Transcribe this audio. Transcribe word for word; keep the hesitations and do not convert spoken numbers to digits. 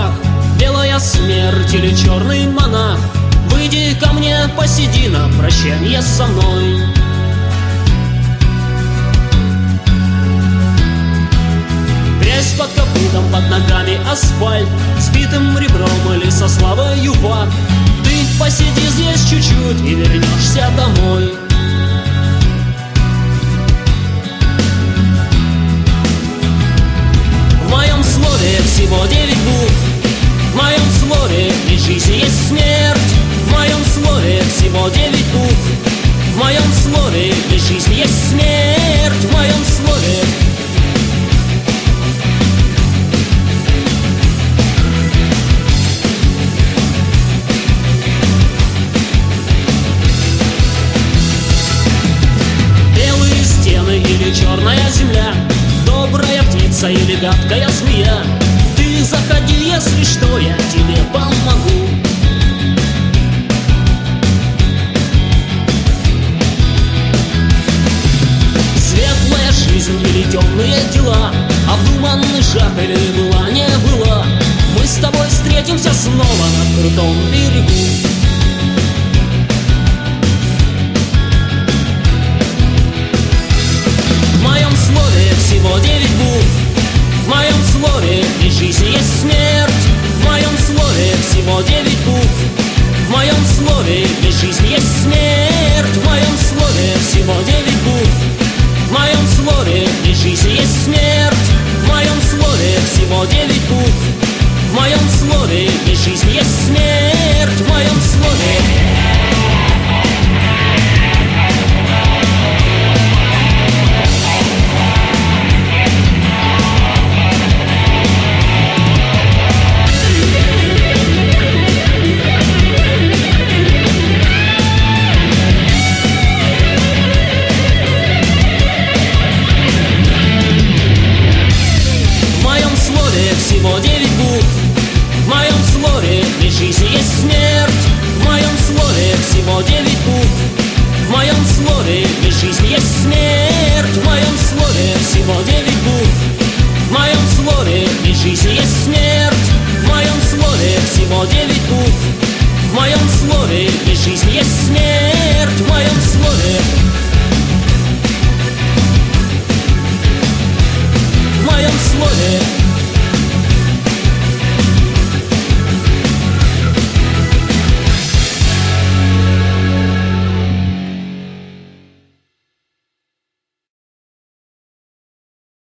руках белая смерть или черный монах. Выйди ко мне, посиди на прощанье со мной. Грязь под капотом, под ногами асфальт, сбитым ребром или со славою в ад. Ты посиди здесь чуть-чуть и вернешься домой. В моем слове всего девять букв, в моем слове есть жизнь, есть смерть. В моем слове всего девять букв, в моем слове есть жизнь, есть смерть. В моем слове. Белые стены или черная земля, добрая птица или гадкая змея. Ты заходи, если что, я тебе помогу. Светлая жизнь или темные дела, обдуманный шаг или была, не была. Мы с тобой встретимся снова на крутом берегу. В моем слове всего девять букв, в моем слове есть жизнь, есть смерть. В моем слове всего девять букв, в моем слове есть жизнь, есть смерть. В моем слове всего девять букв, в моем слове есть жизнь, есть смерть. В моем слове всего девять